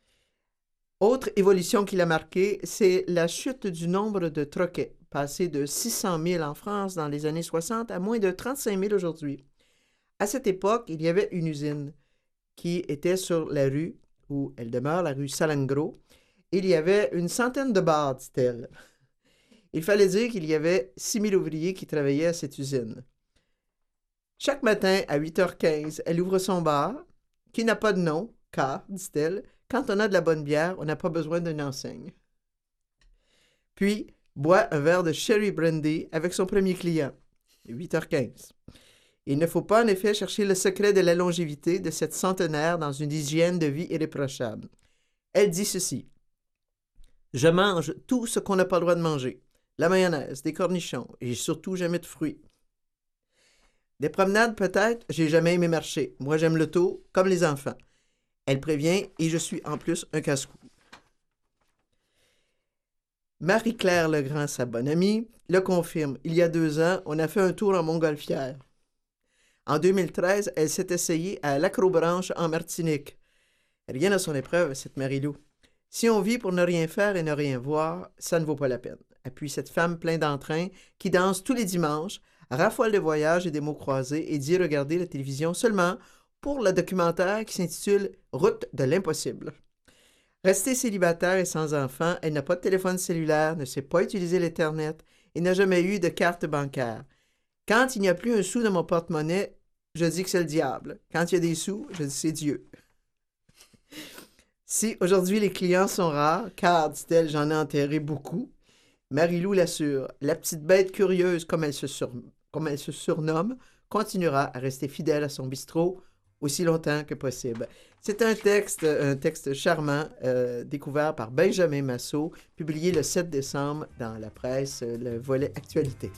Autre évolution qui l'a marquée, c'est la chute du nombre de troquets, passé de six cent mille en France dans les années soixante à moins de trente-cinq mille aujourd'hui. À cette époque, il y avait une usine qui était sur la rue où elle demeure, la rue Salengro. Il y avait une centaine de bars, dit-elle. Il fallait dire qu'il y avait six mille ouvriers qui travaillaient à cette usine. Chaque matin, à huit heures quinze, elle ouvre son bar, qui n'a pas de nom, car, dit-elle, quand on a de la bonne bière, on n'a pas besoin d'une enseigne. Puis, boit un verre de sherry brandy avec son premier client, huit heures quinze. Il ne faut pas en effet chercher le secret de la longévité de cette centenaire dans une hygiène de vie irréprochable. Elle dit ceci. « Je mange tout ce qu'on n'a pas le droit de manger. La mayonnaise, des cornichons et surtout jamais de fruits. » Des promenades, peut-être, j'ai jamais aimé marcher. Moi, j'aime l'auto, comme les enfants. Elle prévient, et je suis en plus un casse-cou. Marie-Claire Legrand, sa bonne amie, le confirme. Il y a deux ans, on a fait un tour en montgolfière. En deux mille treize, elle s'est essayée à l'Acrobranche en Martinique. Rien à son épreuve, cette Marie-Lou. Si on vit pour ne rien faire et ne rien voir, ça ne vaut pas la peine. Appuie cette femme pleine d'entrain qui danse tous les dimanches, raffole de voyages et des mots croisés et dit regarder la télévision seulement pour le documentaire qui s'intitule « Route de l'impossible ». Restée célibataire et sans enfant, elle n'a pas de téléphone cellulaire, ne sait pas utiliser l'Internet et n'a jamais eu de carte bancaire. Quand il n'y a plus un sou dans mon porte-monnaie, je dis que c'est le diable. Quand il y a des sous, je dis c'est Dieu. Si aujourd'hui les clients sont rares, car, dit-elle, j'en ai enterré beaucoup, Marie-Lou l'assure, la petite bête curieuse, comme elle se, sur... comme elle se surnomme, continuera à rester fidèle à son bistrot aussi longtemps que possible. C'est un texte, un texte charmant, euh, découvert par Benjamin Massot, publié le sept décembre dans la presse, le volet Actualité.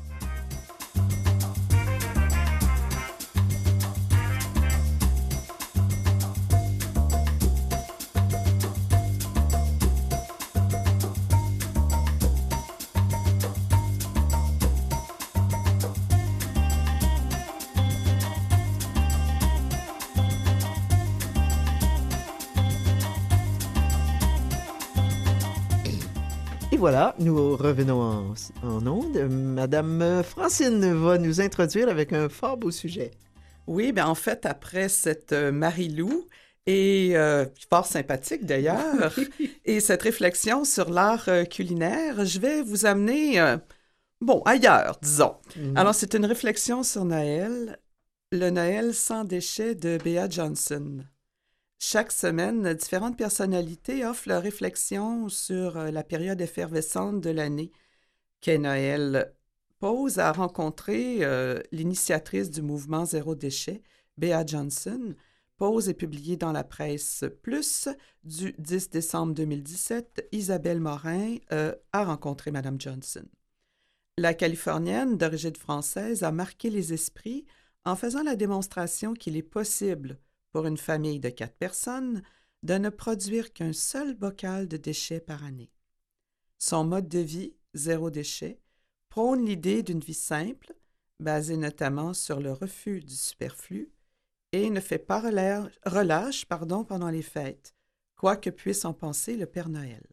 Et voilà, nous revenons en, en ondes. Madame Francine va nous introduire avec un fort beau sujet. Oui, bien en fait, après cette euh, Marie-Lou, et euh, fort sympathique d'ailleurs, et cette réflexion sur l'art euh, culinaire, je vais vous amener, euh, bon, ailleurs, disons. Mhm. Alors, c'est une réflexion sur Noël, le Noël sans déchets de Bea Johnson. Chaque semaine, différentes personnalités offrent leur réflexion sur euh, la période effervescente de l'année qu'est Noël. Pause a rencontré euh, l'initiatrice du mouvement Zéro déchet, Bea Johnson. Pause est publiée dans la presse Plus du dix décembre deux mille dix-sept. Isabelle Morin euh, a rencontré Mme Johnson. La Californienne d'origine française a marqué les esprits en faisant la démonstration qu'il est possible pour une famille de quatre personnes de ne produire qu'un seul bocal de déchets par année. Son mode de vie, zéro déchet, prône l'idée d'une vie simple, basée notamment sur le refus du superflu, et ne fait pas relâche, relâche pardon, pendant les fêtes, quoi que puisse en penser le Père Noël.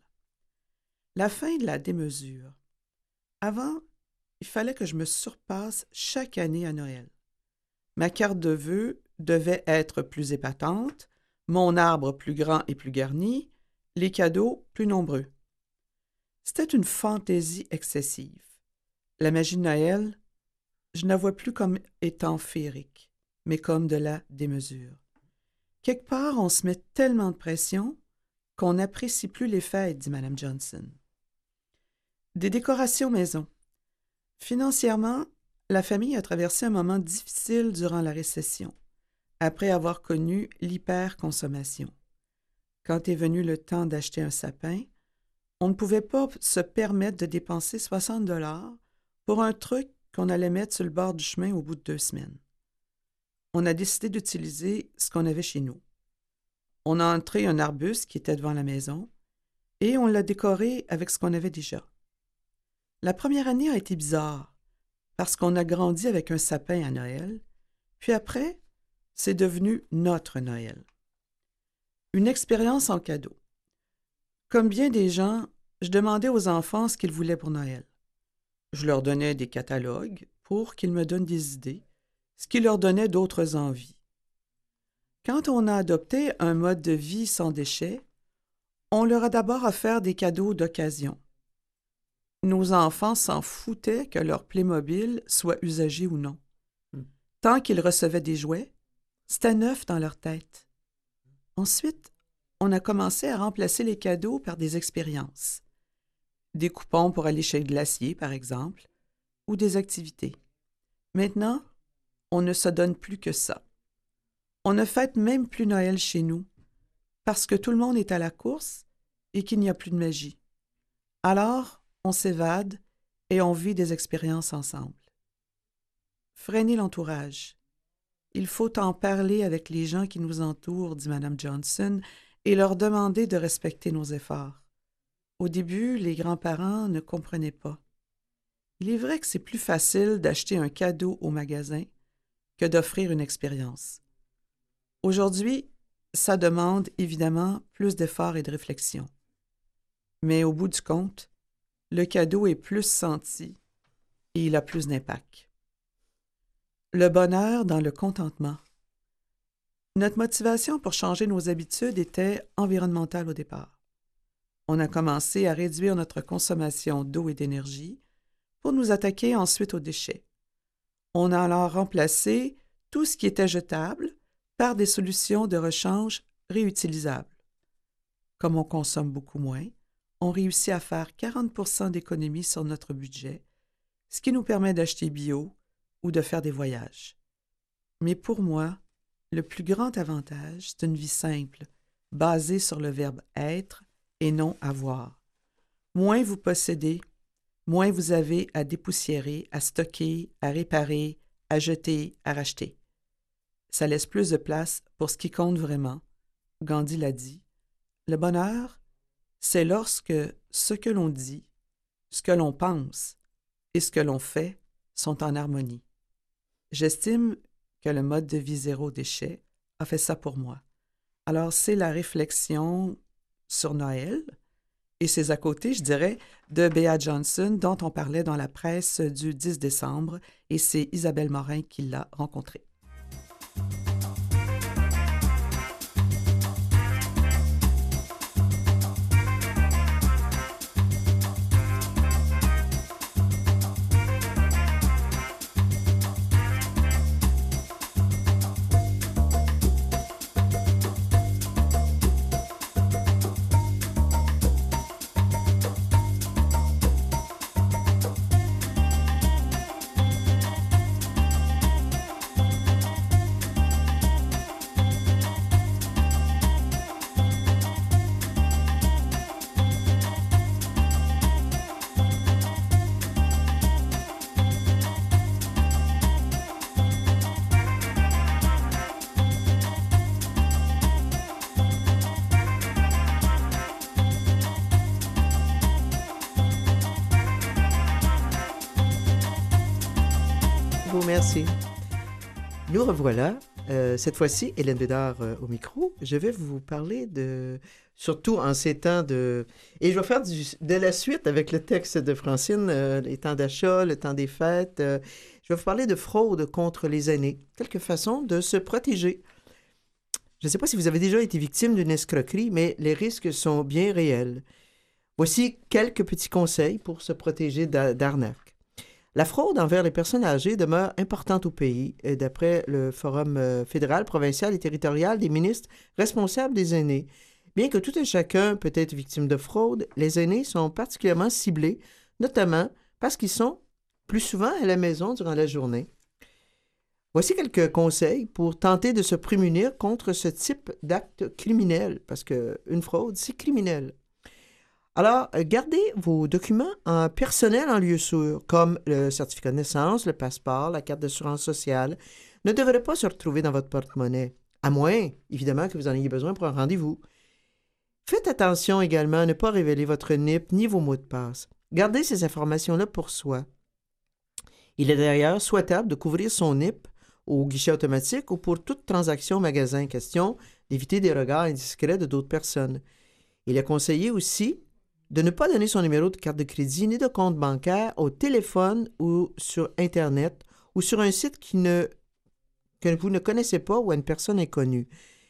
La fin de la démesure. Avant, il fallait que je me surpasse chaque année à Noël. Ma carte de vœux devait être plus épatante, mon arbre plus grand et plus garni, les cadeaux plus nombreux. C'était une fantaisie excessive. La magie de Noël, je ne la vois plus comme étant féerique, mais comme de la démesure. Quelque part, on se met tellement de pression qu'on n'apprécie plus les fêtes, dit Mme Johnson. Des décorations maison. Financièrement, la famille a traversé un moment difficile durant la récession, après avoir connu l'hyperconsommation. Quand est venu le temps d'acheter un sapin, on ne pouvait pas se permettre de dépenser soixante dollars pour un truc qu'on allait mettre sur le bord du chemin au bout de deux semaines. On a décidé d'utiliser ce qu'on avait chez nous. On a entré un arbuste qui était devant la maison et on l'a décoré avec ce qu'on avait déjà. La première année a été bizarre parce qu'on a grandi avec un sapin à Noël, puis après, c'est devenu notre Noël. Une expérience en cadeau. Comme bien des gens, je demandais aux enfants ce qu'ils voulaient pour Noël. Je leur donnais des catalogues pour qu'ils me donnent des idées, ce qui leur donnait d'autres envies. Quand on a adopté un mode de vie sans déchets, on leur a d'abord offert des cadeaux d'occasion. Nos enfants s'en foutaient que leur Playmobil soit usagé ou non. Hmm. Tant qu'ils recevaient des jouets, c'était neuf dans leur tête. Ensuite, on a commencé à remplacer les cadeaux par des expériences. Des coupons pour aller chez le glacier, par exemple, ou des activités. Maintenant, on ne se donne plus que ça. On ne fête même plus Noël chez nous, parce que tout le monde est à la course et qu'il n'y a plus de magie. Alors, on s'évade et on vit des expériences ensemble. Freiner l'entourage. Il faut en parler avec les gens qui nous entourent, dit Mme Johnson, et leur demander de respecter nos efforts. Au début, les grands-parents ne comprenaient pas. Il est vrai que c'est plus facile d'acheter un cadeau au magasin que d'offrir une expérience. Aujourd'hui, ça demande évidemment plus d'efforts et de réflexion. Mais au bout du compte, le cadeau est plus senti et il a plus d'impact. Le bonheur dans le contentement. Notre motivation pour changer nos habitudes était environnementale au départ. On a commencé à réduire notre consommation d'eau et d'énergie pour nous attaquer ensuite aux déchets. On a alors remplacé tout ce qui était jetable par des solutions de rechange réutilisables. Comme on consomme beaucoup moins, on réussit à faire quarante pour cent d'économies sur notre budget, ce qui nous permet d'acheter bio ou de faire des voyages. Mais pour moi, le plus grand avantage, c'est une vie simple, basée sur le verbe être et non avoir. Moins vous possédez, moins vous avez à dépoussiérer, à stocker, à réparer, à jeter, à racheter. Ça laisse plus de place pour ce qui compte vraiment. Gandhi l'a dit. Le bonheur, c'est lorsque ce que l'on dit, ce que l'on pense et ce que l'on fait sont en harmonie. J'estime que le mode de vie zéro déchet a fait ça pour moi. Alors, c'est la réflexion sur Noël et c'est à côté, je dirais, de Bea Johnson dont on parlait dans la presse du dix décembre et c'est Isabelle Morin qui l'a rencontrée. Merci. Nous revoilà. Euh, cette fois-ci, Hélène Bédard euh, au micro. Je vais vous parler de... Surtout en ces temps de... Et je vais faire du, de la suite avec le texte de Francine, euh, les temps d'achat, le temps des fêtes. Euh, je vais vous parler de fraude contre les aînés. Quelques façons de se protéger. Je ne sais pas si vous avez déjà été victime d'une escroquerie, mais les risques sont bien réels. Voici quelques petits conseils pour se protéger d'a- d'arnaques. La fraude envers les personnes âgées demeure importante au pays, d'après le Forum fédéral, provincial et territorial des ministres responsables des aînés. Bien que tout un chacun peut être victime de fraude, les aînés sont particulièrement ciblés, notamment parce qu'ils sont plus souvent à la maison durant la journée. Voici quelques conseils pour tenter de se prémunir contre ce type d'acte criminel, parce qu'une fraude, c'est criminel. Alors, gardez vos documents en personnels en lieu sûr, comme le certificat de naissance, le passeport, la carte d'assurance sociale, ne devraient pas se retrouver dans votre porte-monnaie, à moins, évidemment, que vous en ayez besoin pour un rendez-vous. Faites attention également à ne pas révéler votre N I P ni vos mots de passe. Gardez ces informations-là pour soi. Il est d'ailleurs souhaitable de couvrir son N I P au guichet automatique ou pour toute transaction au magasin, question d'éviter des regards indiscrets de d'autres personnes. Il est conseillé aussi de ne pas donner son numéro de carte de crédit ni de compte bancaire au téléphone ou sur Internet ou sur un site qui ne, que vous ne connaissez pas ou à une personne inconnue.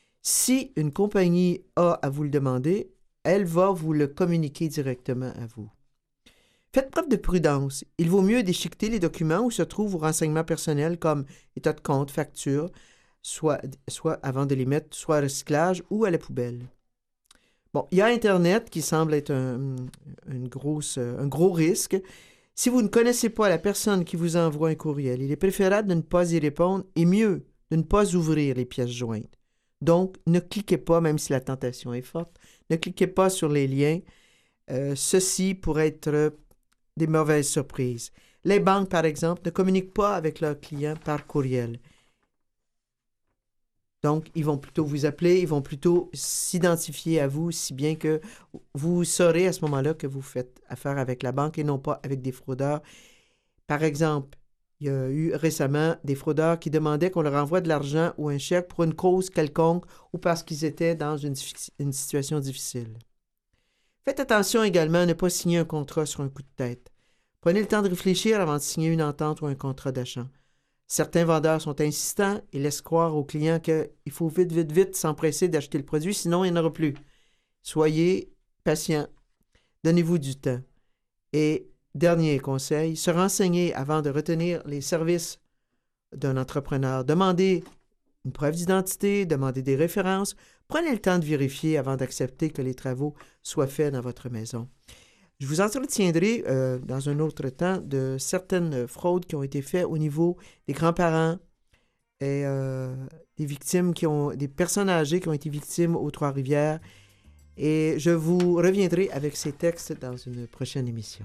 Si une compagnie a à vous le demander, elle va vous le communiquer directement à vous. Faites preuve de prudence. Il vaut mieux déchiqueter les documents où se trouvent vos renseignements personnels comme état de compte, facture, soit, soit avant de les mettre soit au recyclage ou à la poubelle. Bon, il y a Internet qui semble être un, une grosse, un gros risque. Si vous ne connaissez pas la personne qui vous envoie un courriel, il est préférable de ne pas y répondre et mieux, de ne pas ouvrir les pièces jointes. Donc, ne cliquez pas, même si la tentation est forte, ne cliquez pas sur les liens. Euh, ceci pourrait être des mauvaises surprises. Les banques, par exemple, ne communiquent pas avec leurs clients par courriel. Donc, ils vont plutôt vous appeler, ils vont plutôt s'identifier à vous, si bien que vous saurez à ce moment-là que vous faites affaire avec la banque et non pas avec des fraudeurs. Par exemple, il y a eu récemment des fraudeurs qui demandaient qu'on leur envoie de l'argent ou un chèque pour une cause quelconque ou parce qu'ils étaient dans une, une situation difficile. Faites attention également à ne pas signer un contrat sur un coup de tête. Prenez le temps de réfléchir avant de signer une entente ou un contrat d'achat. Certains vendeurs sont insistants et laissent croire aux clients qu'il faut vite, vite, vite s'empresser d'acheter le produit, sinon il n'y en aura plus. Soyez patient. Donnez-vous du temps. Et dernier conseil, se renseigner avant de retenir les services d'un entrepreneur. Demandez une preuve d'identité, demandez des références. Prenez le temps de vérifier avant d'accepter que les travaux soient faits dans votre maison. Je vous entretiendrai euh, dans un autre temps de certaines fraudes qui ont été faites au niveau des grands-parents et euh, des victimes qui ont, des personnes âgées qui ont été victimes aux Trois-Rivières. Et je vous reviendrai avec ces textes dans une prochaine émission.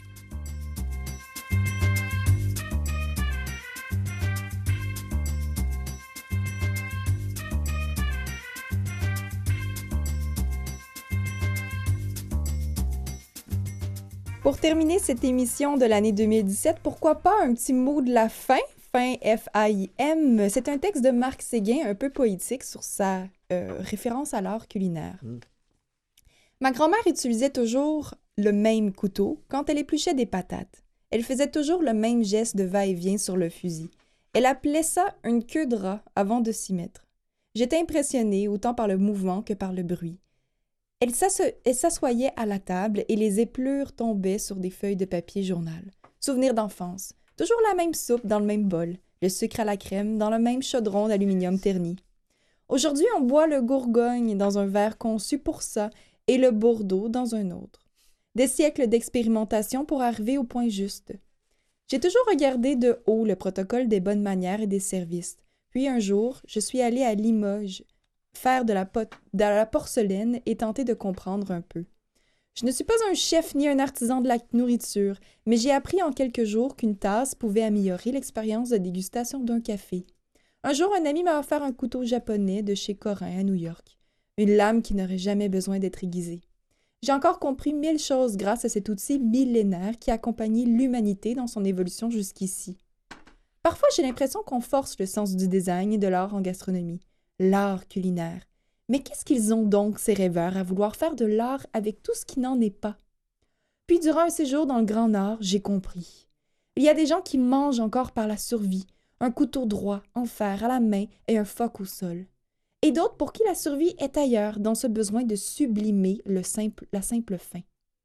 Pour terminer cette émission de l'année deux mille dix-sept, pourquoi pas un petit mot de la fin, fin F A I M. C'est un texte de Marc Séguin, un peu poétique, sur sa euh, référence à l'art culinaire. Mm. Ma grand-mère utilisait toujours le même couteau quand elle épluchait des patates. Elle faisait toujours le même geste de va-et-vient sur le fusil. Elle appelait ça une queue de rat avant de s'y mettre. J'étais impressionnée autant par le mouvement que par le bruit. Elle s'assoyait à la table et les épluures tombaient sur des feuilles de papier journal. Souvenir d'enfance. Toujours la même soupe dans le même bol, le sucre à la crème dans le même chaudron d'aluminium terni. Aujourd'hui, on boit le Bourgogne dans un verre conçu pour ça et le Bordeaux dans un autre. Des siècles d'expérimentation pour arriver au point juste. J'ai toujours regardé de haut le protocole des bonnes manières et des services. Puis un jour, je suis allée à Limoges faire de la, pot- de la porcelaine et tenter de comprendre un peu. Je ne suis pas un chef ni un artisan de la nourriture, mais j'ai appris en quelques jours qu'une tasse pouvait améliorer l'expérience de dégustation d'un café. Un jour, un ami m'a offert un couteau japonais de chez Corin à New York, une lame qui n'aurait jamais besoin d'être aiguisée. J'ai encore compris mille choses grâce à cet outil millénaire qui a accompagné l'humanité dans son évolution jusqu'ici. Parfois, j'ai l'impression qu'on force le sens du design et de l'art en gastronomie. L'art culinaire. Mais qu'est-ce qu'ils ont donc, ces rêveurs, à vouloir faire de l'art avec tout ce qui n'en est pas? Puis, durant un séjour dans le Grand Nord, j'ai compris. Il y a des gens qui mangent encore par la survie, un couteau droit, en fer, à la main et un phoque au sol. Et d'autres pour qui la survie est ailleurs, dans ce besoin de sublimer le simple, la simple faim.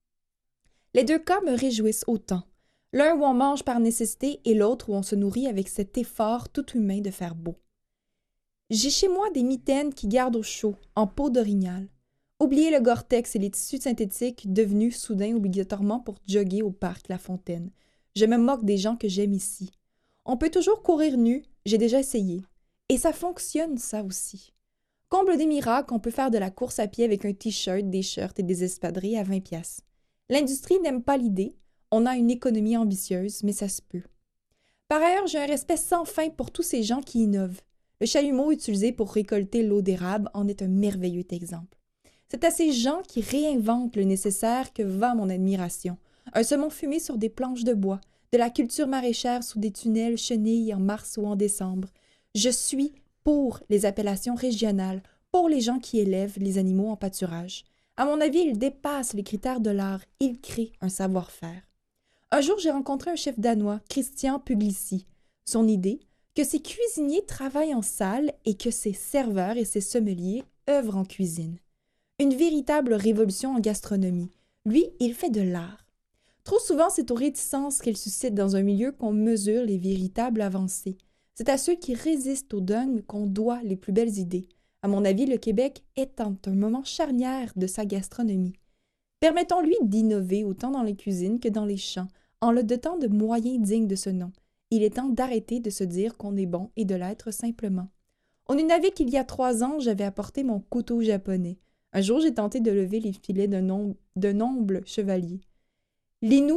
Les deux cas me réjouissent autant. L'un où on mange par nécessité et l'autre où on se nourrit avec cet effort tout humain de faire beau. J'ai chez moi des mitaines qui gardent au chaud, en peau d'orignal. Oubliez le Gore-Tex et les tissus synthétiques devenus soudain obligatoirement pour jogger au parc La Fontaine. Je me moque des gens que j'aime ici. On peut toujours courir nu, j'ai déjà essayé. Et ça fonctionne, ça aussi. Comble des miracles, on peut faire de la course à pied avec un t-shirt, des shirts et des espadrilles à vingt piastres. L'industrie n'aime pas l'idée, on a une économie ambitieuse, mais ça se peut. Par ailleurs, j'ai un respect sans fin pour tous ces gens qui innovent. Le chalumeau utilisé pour récolter l'eau d'érable en est un merveilleux exemple. C'est à ces gens qui réinventent le nécessaire que va mon admiration. Un saumon fumé sur des planches de bois, de la culture maraîchère sous des tunnels chenilles en mars ou en décembre. Je suis pour les appellations régionales, pour les gens qui élèvent les animaux en pâturage. À mon avis, ils dépassent les critères de l'art, ils créent un savoir-faire. Un jour, j'ai rencontré un chef danois, Christian Puglisi. Son idée, que ses cuisiniers travaillent en salle et que ses serveurs et ses sommeliers œuvrent en cuisine. Une véritable révolution en gastronomie. Lui, il fait de l'art. Trop souvent, c'est aux réticences qu'elle suscite dans un milieu qu'on mesure les véritables avancées. C'est à ceux qui résistent au dogme qu'on doit les plus belles idées. À mon avis, le Québec est en un moment charnière de sa gastronomie. Permettons-lui d'innover autant dans les cuisines que dans les champs, en le dotant de moyens dignes de ce nom. Il est temps d'arrêter de se dire qu'on est bon et de l'être simplement. On est navé qu'il y a trois ans, j'avais apporté mon couteau japonais. Un jour, j'ai tenté de lever les filets d'un nom- d'un noble chevalier. L'inou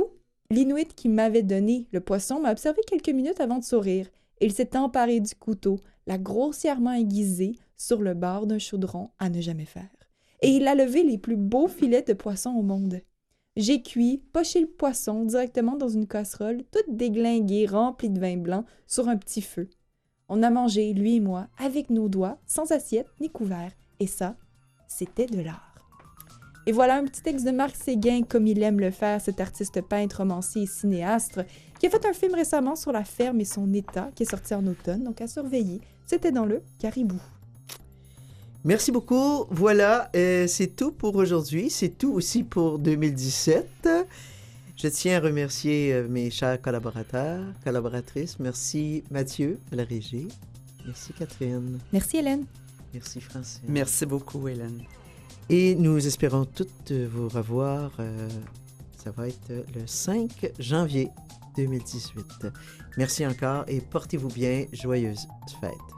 L'Inuit qui m'avait donné le poisson m'a observé quelques minutes avant de sourire. Il s'est emparé du couteau, l'a grossièrement aiguisé sur le bord d'un chaudron à ne jamais faire. Et il a levé les plus beaux filets de poisson au monde. J'ai cuit, poché le poisson directement dans une casserole, toute déglinguée, remplie de vin blanc, sur un petit feu. On a mangé, lui et moi, avec nos doigts, sans assiette ni couvert. Et ça, c'était de l'art. Et voilà un petit texte de Marc Séguin, comme il aime le faire, cet artiste peintre, romancier et cinéaste, qui a fait un film récemment sur la ferme et son état, qui est sorti en automne, donc à surveiller. C'était dans le Caribou. Merci beaucoup. Voilà, euh, c'est tout pour aujourd'hui. C'est tout aussi pour deux mille dix-sept. Je tiens à remercier euh, mes chers collaborateurs, collaboratrices. Merci Mathieu à la régie. Merci Catherine. Merci Hélène. Merci Francine. Merci beaucoup, Hélène. Et nous espérons toutes vous revoir. Euh, ça va être le cinq janvier deux mille dix-huit. Merci encore et portez-vous bien. Joyeuses fêtes.